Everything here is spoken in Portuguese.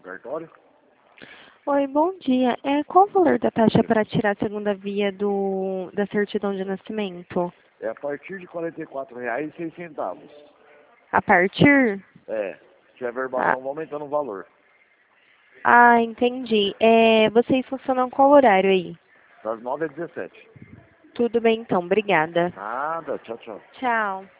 cartório? Oi, bom dia. Qual o valor da taxa para tirar a segunda via da certidão de nascimento? É a partir de R$ 44,06. A partir? É, se tiver Ah, verbação, vai aumentando o valor. entendi. Vocês funcionam qual horário aí? Das 9 às 17. Tudo bem então, obrigada. Nada, tchau, tchau. Tchau.